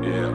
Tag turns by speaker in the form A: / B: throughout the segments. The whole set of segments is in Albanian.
A: Yeah.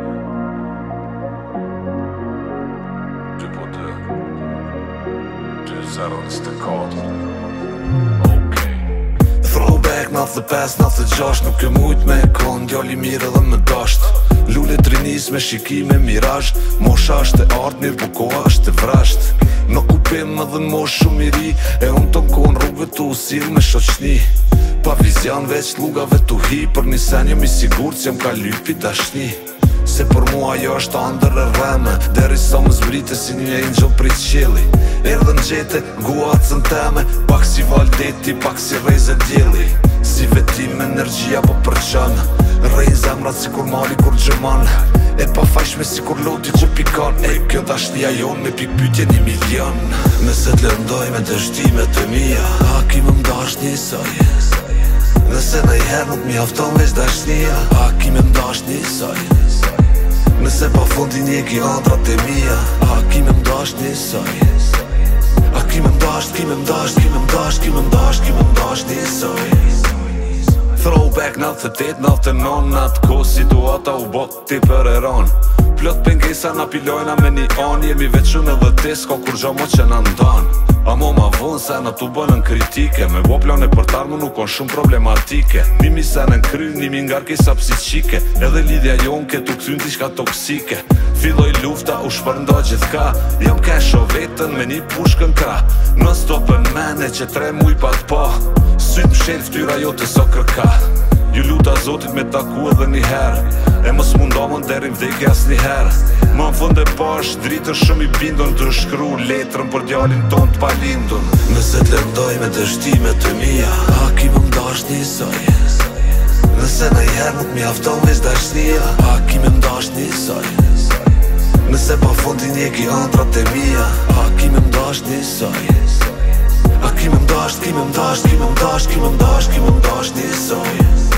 B: Throwback 95-96 nuk e mujt me kon djali mirë edhe me dasht. Lullet rinis me shikime miraj, mosha është e art mirë po koha është e vrasht. Në kupim edhe mosh shumë i ri, e unë ton kon rrugve të usil me shoqni. Pa vizion veç lugave të hi, për një sen jam i sigur që jam ka lypi dashni. Se për mua jo është andër e rreme, deri sa më zbrite si një angel prit qeli. Erdhe në gjete, guacën teme, pak si valdeti, pak si rejze djeli. Si vetim energjia po përqan, rejnë zemrat si kur mali kur gjëman. E pa fajshme si kur loti që pikan, e kjo dashnia jon me pik pytje 1 milion. Nëse t'lëndoj me dështime të mija, a ki më mdash një saj. Nëse në i her nuk mi afton veç dashnia, a ki me mdash një saj. Nëse pa fundi njeki andrat e mija, a ki me mdash një saj. A ki me mdash, ki me mdash, ki me mdash, ki me mdash, ki me mdash një saj. Throwback 98-99, në atë ko situata u bot ti për e ran. Plot pengesa na pilojna me një an, jemi veçun edhe tes ka kur gjo mo që në ndan. A mo ma vonë se në tu bënën kritike, me bo plane për tarmu nuk on shumë problematike. Nimi se në kry, nimi nga rkesa psiqike, edhe lidhja jon ke tu këthyn t'i shka toksike. Filloj lufta, u shpërndo gjithka, jam kesho vetën me një pushkën kra. Në stopën mene që 3 muj pa t'pa, syt më shenë ftyra jo të so kërka. Ju luta Zotit me taku edhe një herë, e mos mundomon deri vdekja as një herë. Më në fund e pash, dritën shumë i bindun të shkru letrën për djalin ton t'pa lindun. Nëse t'lëndoj me dështime të mija, a ki më mdash një saj. Nëse në i herë nuk mi afton veç dashnia, a ki më mdash një saj. Nëse pa fundi njeki andrat e mija, a ki më mdash një saj. A ki më mdash, ki më mdash, ki më mdash, ki më mdash, ki më mdash një saj.